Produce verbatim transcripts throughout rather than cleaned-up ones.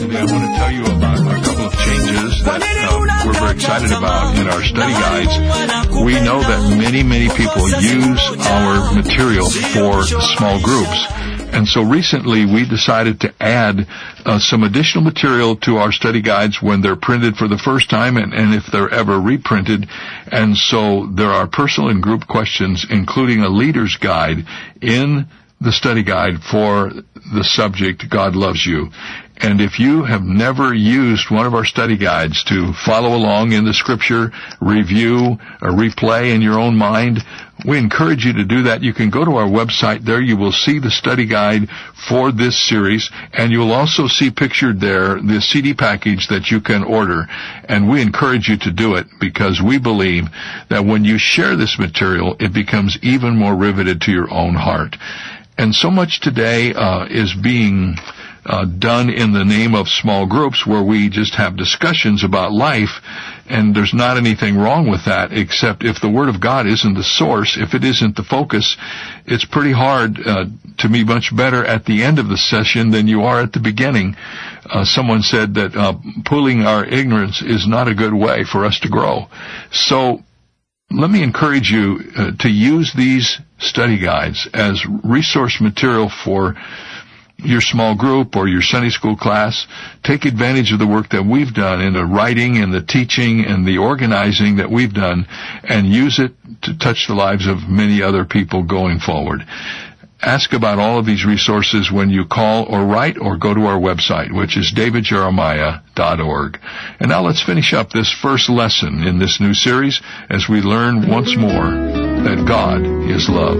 Cindy, I want to tell you about a couple of changes that uh, we're very excited about in our study guides. We know that many, many people use our material for small groups. And so recently we decided to add uh, some additional material to our study guides when they're printed for the first time and, and if they're ever reprinted. And so there are personal and group questions, including a leader's guide in the study guide for the subject, God Loves You. And if you have never used one of our study guides to follow along in the scripture, review, or replay in your own mind, we encourage you to do that. You can go to our website. There you will see the study guide for this series, and you'll also see pictured there the C D package that you can order. And we encourage you to do it because we believe that when you share this material, it becomes even more riveted to your own heart. And so much today uh, is being uh, done in the name of small groups where we just have discussions about life, and there's not anything wrong with that, except if the Word of God isn't the source, if it isn't the focus, it's pretty hard uh, to be much better at the end of the session than you are at the beginning. Uh, someone said that uh, pooling our ignorance is not a good way for us to grow. So let me encourage you uh, to use these study guides as resource material for your small group or your Sunday school class. Take advantage of the work that we've done in the writing and the teaching and the organizing that we've done and use it to touch the lives of many other people going forward. Ask about all of these resources when you call or write or go to our website, which is david jeremiah dot org. And now let's finish up this first lesson in this new series as we learn once more that God is love.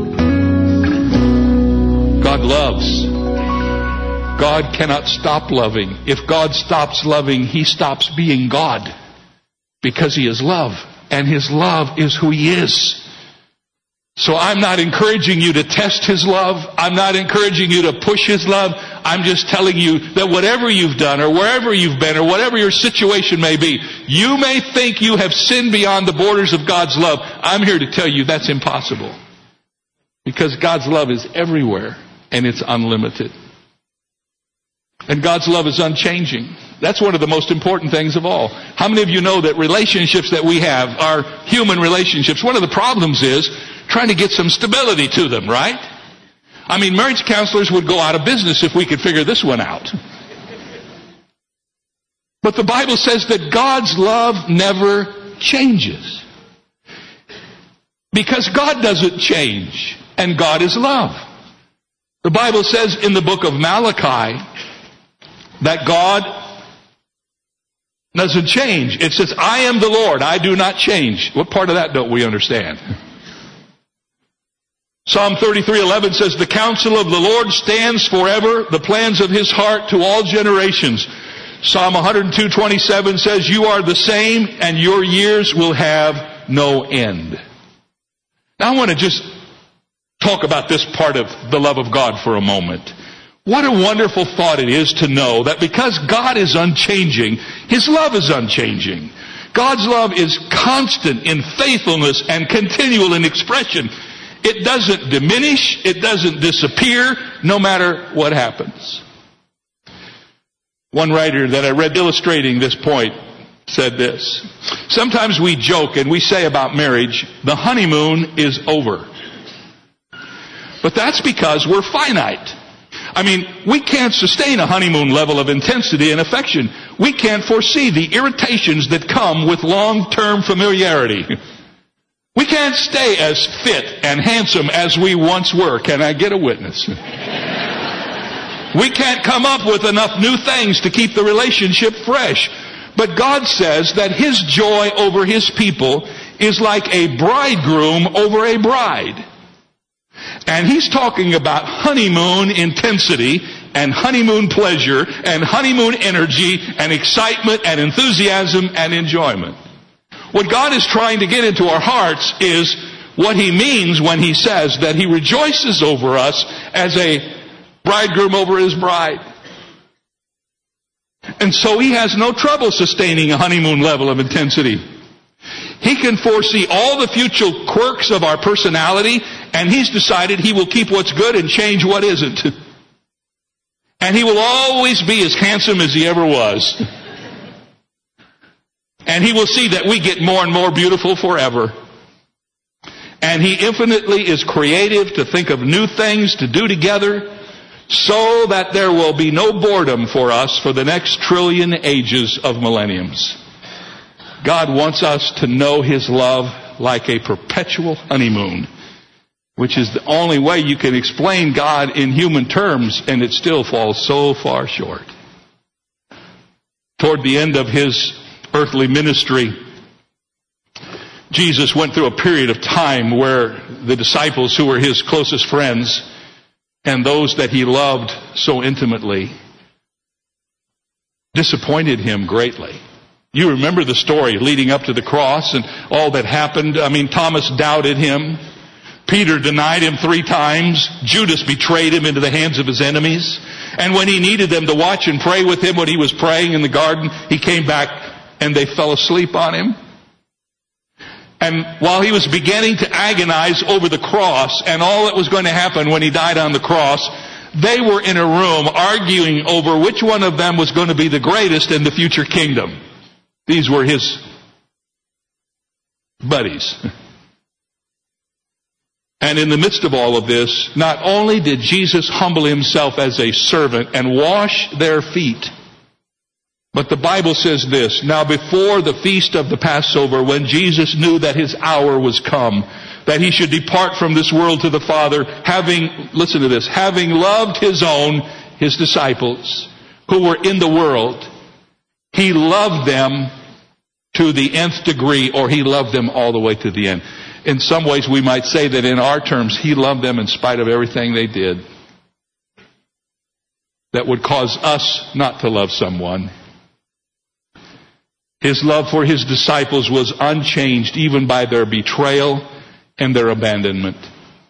God loves. God cannot stop loving. If God stops loving, He stops being God because He is love. And His love is who He is. So I'm not encouraging you to test His love. I'm not encouraging you to push His love. I'm just telling you that whatever you've done or wherever you've been or whatever your situation may be, you may think you have sinned beyond the borders of God's love. I'm here to tell you that's impossible. Because God's love is everywhere and it's unlimited. And God's love is unchanging. That's one of the most important things of all. How many of you know that relationships that we have are human relationships? One of the problems is trying to get some stability to them, right? I mean, marriage counselors would go out of business if we could figure this one out. But the Bible says that God's love never changes. Because God doesn't change, and God is love. The Bible says in the book of Malachi that God doesn't change. It says, I am the Lord, I do not change. What part of that don't we understand? Psalm thirty-three eleven says, the counsel of the Lord stands forever, the plans of His heart to all generations. Psalm one oh two twenty-seven says, you are the same and your years will have no end. Now I want to just talk about this part of the love of God for a moment. What a wonderful thought it is to know that because God is unchanging, His love is unchanging. God's love is constant in faithfulness and continual in expression. It doesn't diminish, it doesn't disappear, no matter what happens. One writer that I read illustrating this point said this. Sometimes we joke and we say about marriage, the honeymoon is over. But that's because we're finite. I mean, we can't sustain a honeymoon level of intensity and affection. We can't foresee the irritations that come with long-term familiarity. We can't stay as fit and handsome as we once were. Can I get a witness? We can't come up with enough new things to keep the relationship fresh. But God says that His joy over His people is like a bridegroom over a bride. And He's talking about honeymoon intensity and honeymoon pleasure and honeymoon energy and excitement and enthusiasm and enjoyment. What God is trying to get into our hearts is what He means when He says that He rejoices over us as a bridegroom over his bride. And so He has no trouble sustaining a honeymoon level of intensity. He can foresee all the future quirks of our personality, and He's decided He will keep what's good and change what isn't. And he will always be as handsome as he ever was. And he will see that we get more and more beautiful forever. And he infinitely is creative to think of new things to do together, so that there will be no boredom for us for the next trillion ages of millenniums. God wants us to know his love like a perpetual honeymoon, which is the only way you can explain God in human terms, and it still falls so far short. Toward the end of his earthly ministry, Jesus went through a period of time where the disciples who were his closest friends and those that he loved so intimately disappointed him greatly. You remember the story leading up to the cross and all that happened. I mean, Thomas doubted him. Peter denied him three times. Judas betrayed him into the hands of his enemies. And when he needed them to watch and pray with him when he was praying in the garden, he came back and they fell asleep on him. And while he was beginning to agonize over the cross and all that was going to happen when he died on the cross, they were in a room arguing over which one of them was going to be the greatest in the future kingdom. These were his buddies. And in the midst of all of this, not only did Jesus humble himself as a servant and wash their feet, but the Bible says this: now before the feast of the Passover, when Jesus knew that his hour was come, that he should depart from this world to the Father, having, listen to this, having loved his own, his disciples, who were in the world, he loved them to the nth degree, or he loved them all the way to the end. In some ways we might say that in our terms, he loved them in spite of everything they did that would cause us not to love someone. His love for his disciples was unchanged even by their betrayal and their abandonment.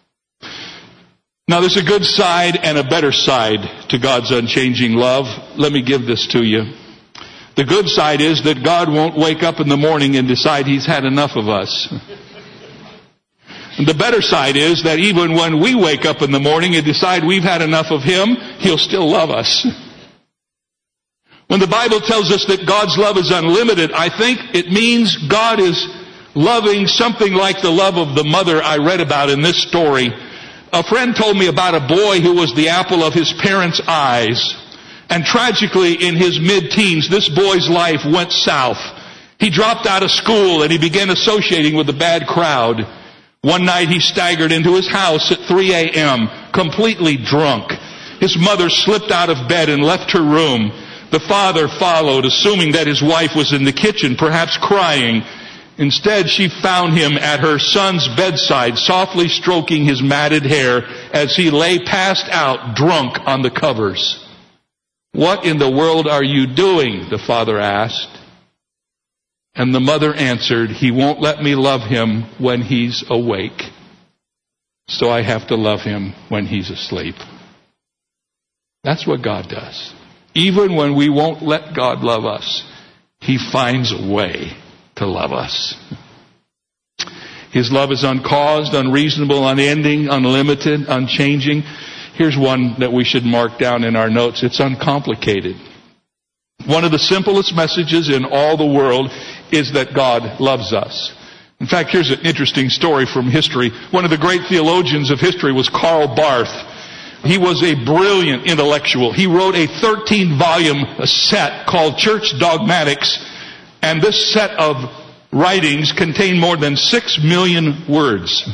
Now there's a good side and a better side to God's unchanging love. Let me give this to you. The good side is that God won't wake up in the morning and decide he's had enough of us. And the better side is that even when we wake up in the morning and decide we've had enough of him, he'll still love us. When the Bible tells us that God's love is unlimited, I think it means God is loving something like the love of the mother I read about in this story. A friend told me about a boy who was the apple of his parents' eyes. And tragically, in his mid-teens, this boy's life went south. He dropped out of school and he began associating with a bad crowd. One night he staggered into his house at three a.m., completely drunk. His mother slipped out of bed and left her room. The father followed, assuming that his wife was in the kitchen, perhaps crying. Instead, she found him at her son's bedside, softly stroking his matted hair as he lay passed out, drunk on the covers. "What in the world are you doing?" the father asked. And the mother answered, "He won't let me love him when he's awake, so I have to love him when he's asleep." That's what God does. Even when we won't let God love us, he finds a way to love us. His love is uncaused, unreasonable, unending, unlimited, unchanging. Here's one that we should mark down in our notes. It's uncomplicated. One of the simplest messages in all the world is that God loves us. In fact, here's an interesting story from history. One of the great theologians of history was Karl Barth. He was a brilliant intellectual. He wrote a thirteen volume set called Church Dogmatics, and this set of writings contained more than six million words.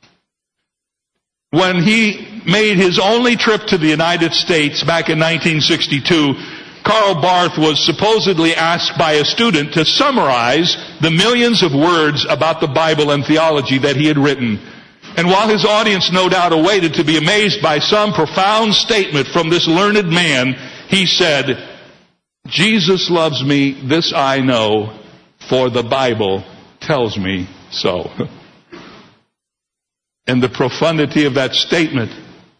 When he made his only trip to the United States back in nineteen sixty-two, Karl Barth was supposedly asked by a student to summarize the millions of words about the Bible and theology that he had written. And while his audience no doubt awaited to be amazed by some profound statement from this learned man, he said, "Jesus loves me, this I know, for the Bible tells me so." And the profundity of that statement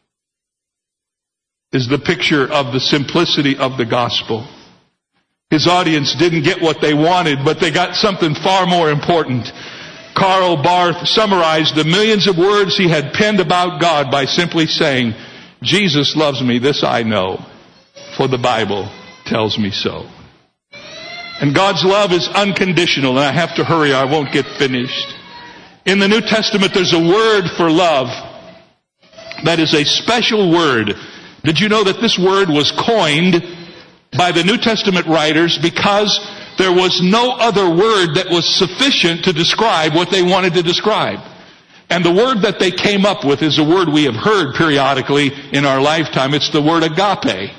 is the picture of the simplicity of the gospel. His audience didn't get what they wanted, but they got something far more important. Karl Barth summarized the millions of words he had penned about God by simply saying, "Jesus loves me, this I know, for the Bible tells me so. And God's love is unconditional, and I have to hurry, I won't get finished. In the New Testament, there's a word for love that is a special word. Did you know that this word was coined by the New Testament writers because there was no other word that was sufficient to describe what they wanted to describe? And the word that they came up with is a word we have heard periodically in our lifetime. It's the word agape.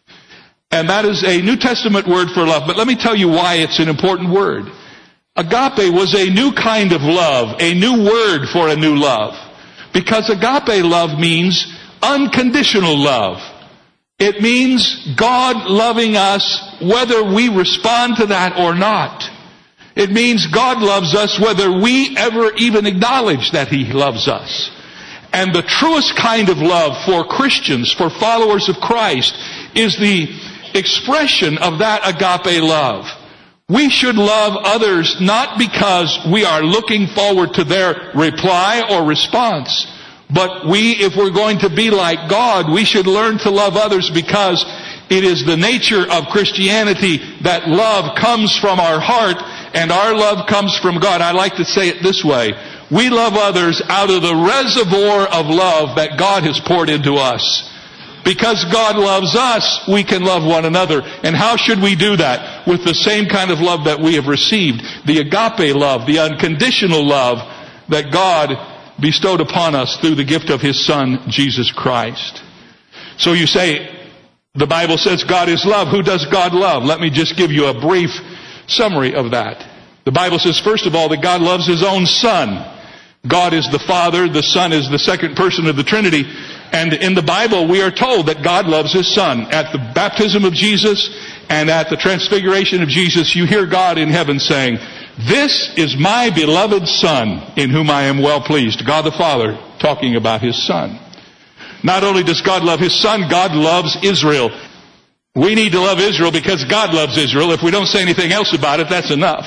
And that is a New Testament word for love. But let me tell you why it's an important word. Agape was a new kind of love, a new word for a new love. Because agape love means unconditional love. It means God loving us whether we respond to that or not. It means God loves us whether we ever even acknowledge that He loves us. And the truest kind of love for Christians, for followers of Christ, is the expression of that agape love. We should love others not because we are looking forward to their reply or response, but we, if we're going to be like God, we should learn to love others because it is the nature of Christianity that love comes from our heart and our love comes from God. I like to say it this way. We love others out of the reservoir of love that God has poured into us. Because God loves us, we can love one another. And how should we do that? With the same kind of love that we have received. The agape love, the unconditional love that God bestowed upon us through the gift of His Son, Jesus Christ. So you say, the Bible says God is love. Who does God love? Let me just give you a brief summary of that. The Bible says, first of all, that God loves His own Son. God is the Father, the Son is the second person of the Trinity. And in the Bible, we are told that God loves His Son. At the baptism of Jesus and at the transfiguration of Jesus, you hear God in heaven saying, "This is my beloved Son, in whom I am well pleased." God the Father talking about His Son. Not only does God love His Son, God loves Israel. We need to love Israel because God loves Israel. If we don't say anything else about it, that's enough.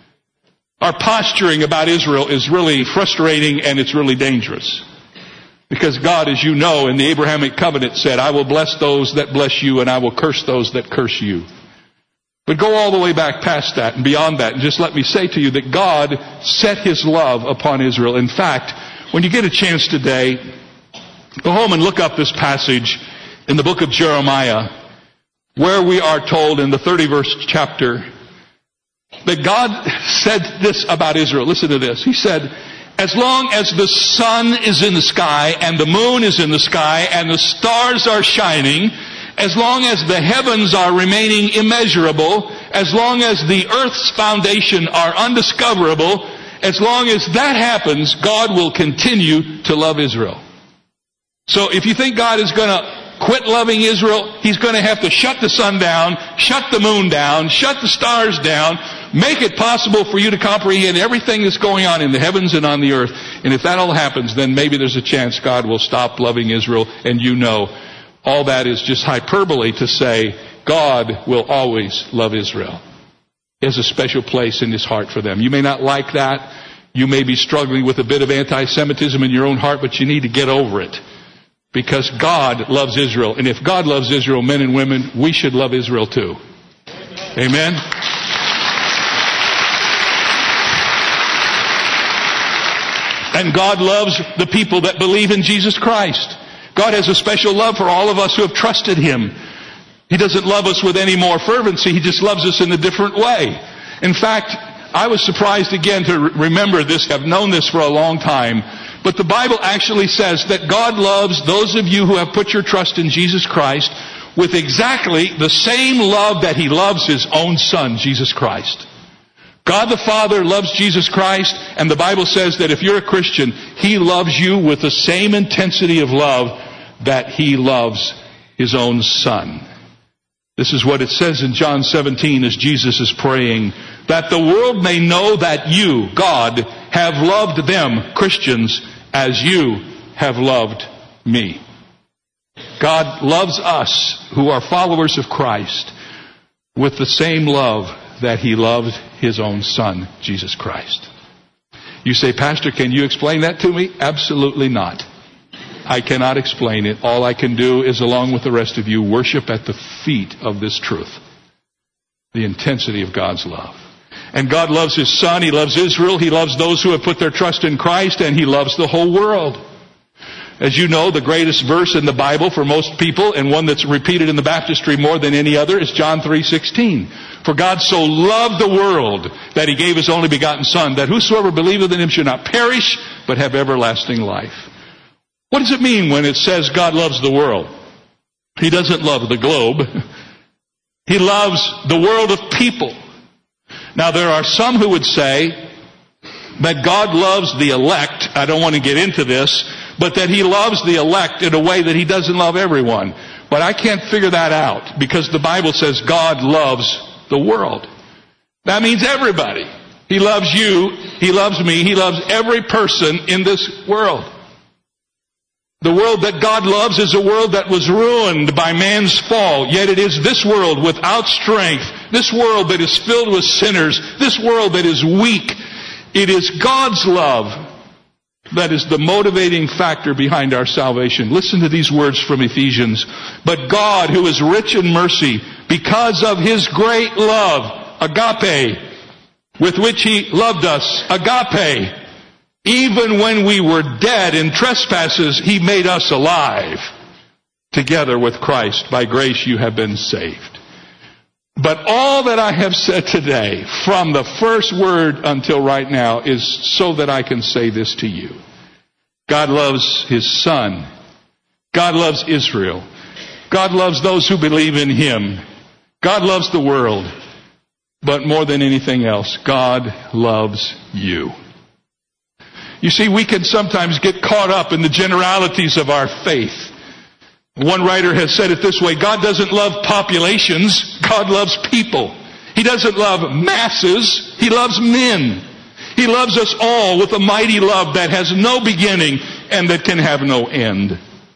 Our posturing about Israel is really frustrating and it's really dangerous. Because God, as you know, in the Abrahamic covenant said, "I will bless those that bless you and I will curse those that curse you." But go all the way back past that and beyond that and just let me say to you that God set His love upon Israel. In fact, when you get a chance today, go home and look up this passage in the book of Jeremiah, where we are told in the thirty-first chapter that God said this about Israel. Listen to this. He said, "As long as the sun is in the sky and the moon is in the sky and the stars are shining, as long as the heavens are remaining immeasurable, as long as the earth's foundation are undiscoverable, as long as that happens, God will continue to love Israel." So if you think God is going to quit loving Israel, He's going to have to shut the sun down, shut the moon down, shut the stars down, make it possible for you to comprehend everything that's going on in the heavens and on the earth. And if that all happens, then maybe there's a chance God will stop loving Israel. And you know, all that is just hyperbole to say God will always love Israel. He has a special place in His heart for them. You may not like that. You may be struggling with a bit of anti-Semitism in your own heart, but you need to get over it. Because God loves Israel. And if God loves Israel, men and women, we should love Israel too. Amen? And God loves the people that believe in Jesus Christ. God has a special love for all of us who have trusted Him. He doesn't love us with any more fervency. He just loves us in a different way. In fact, I was surprised again to remember this. I've known this for a long time. But the Bible actually says that God loves those of you who have put your trust in Jesus Christ with exactly the same love that He loves His own Son, Jesus Christ. God the Father loves Jesus Christ, and the Bible says that if you're a Christian, He loves you with the same intensity of love that He loves His own Son. This is what it says in John seventeen as Jesus is praying, "That the world may know that you, God, have loved them," Christians, "as you have loved me." God loves us who are followers of Christ with the same love that He loved His own Son, Jesus Christ. You say, "Pastor, can you explain that to me?" Absolutely not. I cannot explain it. All I can do is, along with the rest of you, worship at the feet of this truth. The intensity of God's love. And God loves His Son. He loves Israel. He loves those who have put their trust in Christ. And He loves the whole world. As you know, the greatest verse in the Bible for most people, and one that's repeated in the baptistry more than any other, is John three sixteen. For God so loved the world that He gave His only begotten Son, that whosoever believeth in Him should not perish, but have everlasting life. What does it mean when it says God loves the world? He doesn't love the globe. He loves the world of people. Now, there are some who would say that God loves the elect. I don't want to get into this, but that He loves the elect in a way that He doesn't love everyone. But I can't figure that out, because the Bible says God loves the world. That means everybody. He loves you. He loves me. He loves every person in this world. The world that God loves is a world that was ruined by man's fall. Yet it is this world without strength, this world that is filled with sinners, this world that is weak. It is God's love that is the motivating factor behind our salvation. Listen to these words from Ephesians. But God, who is rich in mercy, because of His great love, agape, with which He loved us, agape, even when we were dead in trespasses, He made us alive together with Christ. By grace you have been saved. But all that I have said today, from the first word until right now, is so that I can say this to you. God loves His Son. God loves Israel. God loves those who believe in Him. God loves the world. But more than anything else, God loves you. You see, we can sometimes get caught up in the generalities of our faith. One writer has said it this way: God doesn't love populations, God loves people. He doesn't love masses, He loves men. He loves us all with a mighty love that has no beginning and that can have no end.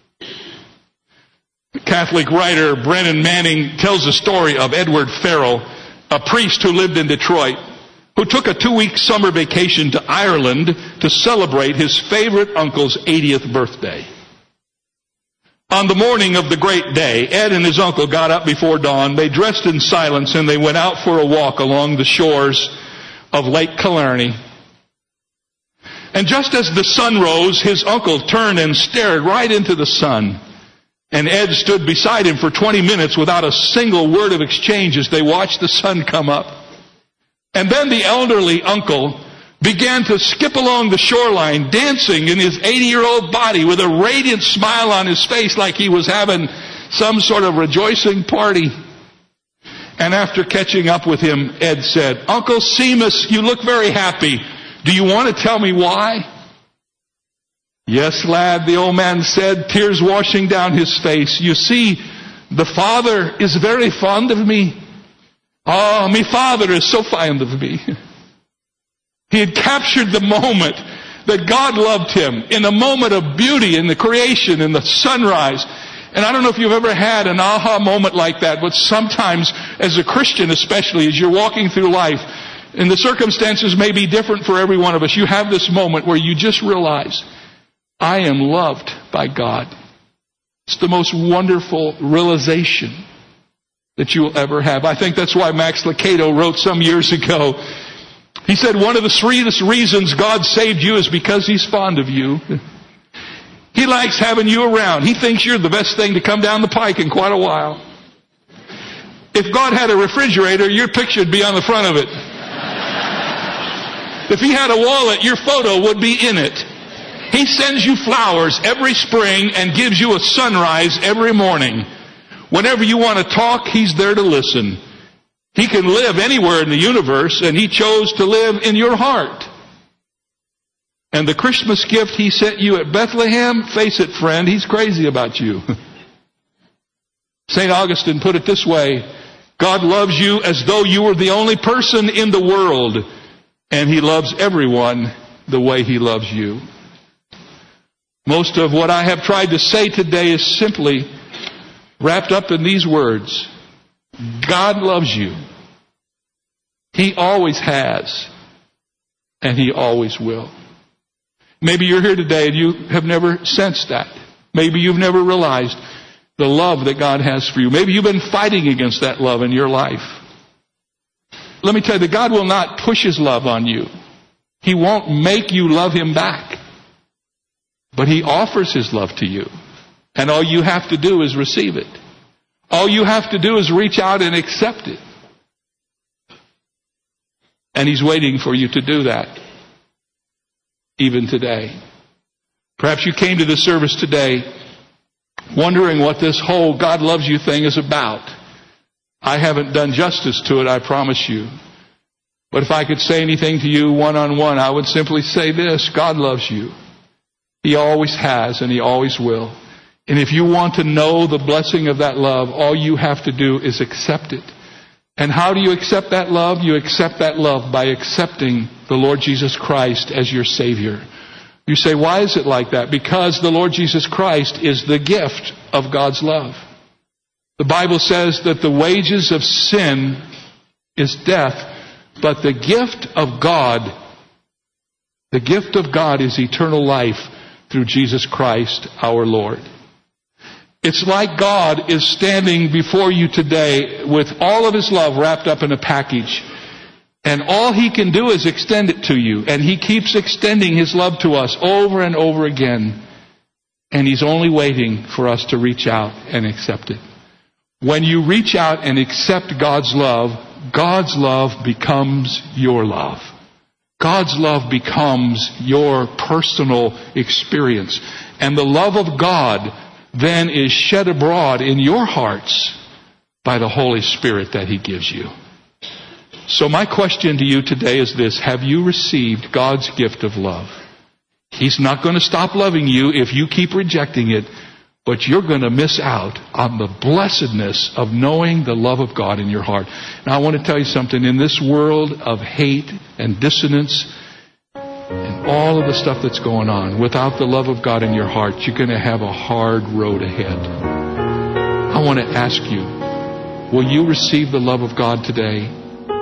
The Catholic writer Brennan Manning tells the story of Edward Farrell, a priest who lived in Detroit, who took a two-week summer vacation to Ireland to celebrate his favorite uncle's eightieth birthday. On the morning of the great day, Ed and his uncle got up before dawn. They dressed in silence and they went out for a walk along the shores of Lake Killarney. And just as the sun rose, his uncle turned and stared right into the sun. And Ed stood beside him for twenty minutes without a single word of exchange as they watched the sun come up. And then the elderly uncle began to skip along the shoreline, dancing in his eighty-year-old body with a radiant smile on his face like he was having some sort of rejoicing party. And after catching up with him, Ed said, "Uncle Seamus, you look very happy. Do you want to tell me why?" "Yes, lad," the old man said, tears washing down his face. "You see, the Father is very fond of me. Oh, me Father is so fond of me." He had captured the moment that God loved him in a moment of beauty in the creation, in the sunrise. And I don't know if you've ever had an aha moment like that, but sometimes as a Christian especially, as you're walking through life, and the circumstances may be different for every one of us, you have this moment where you just realize, I am loved by God. It's the most wonderful realization that you'll ever have. I think that's why Max Lucado wrote some years ago. He said, one of the sweetest reasons God saved you is because He's fond of you. He likes having you around. He thinks you're the best thing to come down the pike in quite a while. If God had a refrigerator, your picture would be on the front of it. If He had a wallet, your photo would be in it. He sends you flowers every spring and gives you a sunrise every morning. Whenever you want to talk, He's there to listen. He can live anywhere in the universe, and He chose to live in your heart. And the Christmas gift He sent you at Bethlehem, face it, friend, He's crazy about you. Saint Augustine put it this way: God loves you as though you were the only person in the world, and He loves everyone the way He loves you. Most of what I have tried to say today is simply wrapped up in these words. God loves you. He always has, and He always will. Maybe you're here today and you have never sensed that. Maybe you've never realized the love that God has for you. Maybe you've been fighting against that love in your life. Let me tell you that God will not push His love on you. He won't make you love Him back. But He offers His love to you. And all you have to do is receive it. All you have to do is reach out and accept it. And He's waiting for you to do that. Even today. Perhaps you came to the service today wondering what this whole God loves you thing is about. I haven't done justice to it, I promise you. But if I could say anything to you one-on-one, I would simply say this: God loves you. He always has, and He always will. And if you want to know the blessing of that love, all you have to do is accept it. And how do you accept that love? You accept that love by accepting the Lord Jesus Christ as your Savior. You say, why is it like that? Because the Lord Jesus Christ is the gift of God's love. The Bible says that the wages of sin is death, but the gift of God, the gift of God is eternal life through Jesus Christ our Lord. It's like God is standing before you today with all of His love wrapped up in a package. And all He can do is extend it to you. And He keeps extending His love to us over and over again. And He's only waiting for us to reach out and accept it. When you reach out and accept God's love, God's love becomes your love. God's love becomes your personal experience. And the love of God then is shed abroad in your hearts by the Holy Spirit that He gives you. So my question to you today is this: have you received God's gift of love? He's not going to stop loving you if you keep rejecting it, but you're going to miss out on the blessedness of knowing the love of God in your heart. Now I want to tell you something. In this world of hate and dissonance and all of the stuff that's going on, without the love of God in your heart, you're going to have a hard road ahead. I want to ask you, will you receive the love of God today?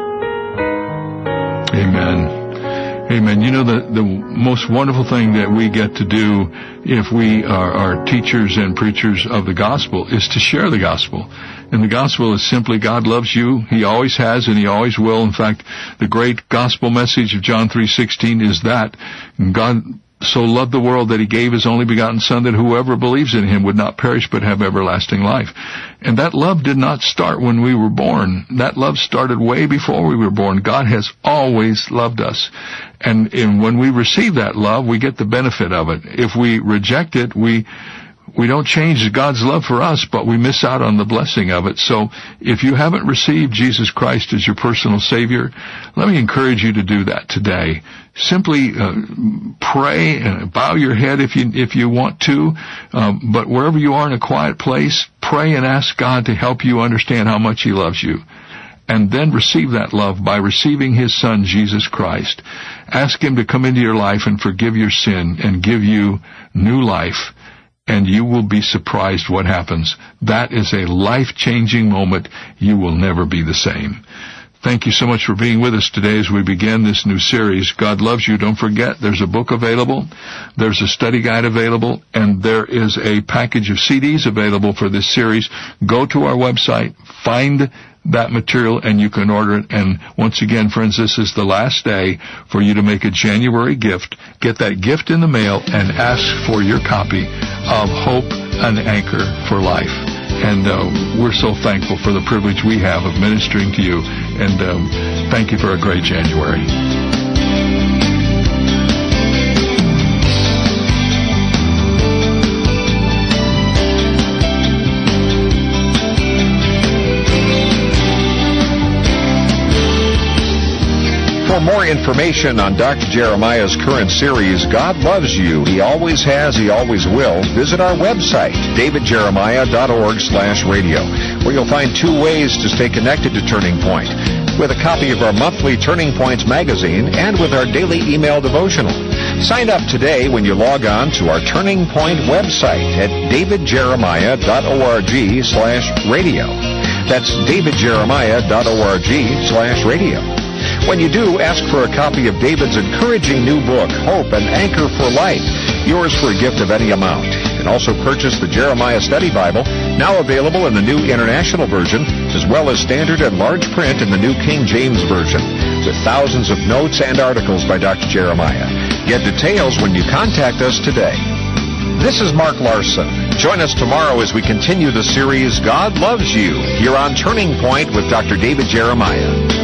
Amen. Amen. You know, the, the most wonderful thing that we get to do if we are, are teachers and preachers of the gospel is to share the gospel. And the gospel is simply God loves you. He always has and He always will. In fact, the great gospel message of John three sixteen is that God so loved the world that He gave His only begotten Son, that whoever believes in Him would not perish but have everlasting life. And that love did not start when we were born. That love started way before we were born. God has always loved us. And, and when we receive that love, we get the benefit of it. If we reject it, we we don't change God's love for us, but we miss out on the blessing of it. So if you haven't received Jesus Christ as your personal Savior, let me encourage you to do that today. Simply uh, pray and bow your head if you if you want to, um, but wherever you are in a quiet place, pray and ask God to help you understand how much He loves you. And then receive that love by receiving His Son, Jesus Christ. Ask Him to come into your life and forgive your sin and give you new life. And you will be surprised what happens. That is a life-changing moment. You will never be the same. Thank you so much for being with us today as we begin this new series, God Loves You. Don't forget, there's a book available, there's a study guide available, and there is a package of C Ds available for this series. Go to our website, find that material, and you can order it. And once again, friends, this is the last day for you to make a January gift. Get that gift in the mail and ask for your copy of Hope, an Anchor for Life. And uh, we're so thankful for the privilege we have of ministering to you. And um, thank you for a great January. For more information on Doctor Jeremiah's current series, God Loves You, He always has, He always will, visit our website, david jeremiah dot org slash radio, where you'll find two ways to stay connected to Turning Point, with a copy of our monthly Turning Points magazine and with our daily email devotional. Sign up today when you log on to our Turning Point website at david jeremiah dot org slash radio. That's david jeremiah dot org slash radio. When you do, ask for a copy of David's encouraging new book, Hope, an Anchor for Life, yours for a gift of any amount. can also purchase the Jeremiah Study Bible, now available in the New International Version, as well as standard and large print in the New King James Version, with thousands of notes and articles by Doctor Jeremiah. Get details when you contact us today. This is Mark Larson. Join us tomorrow as we continue the series God Loves You, here on Turning Point with Doctor David Jeremiah.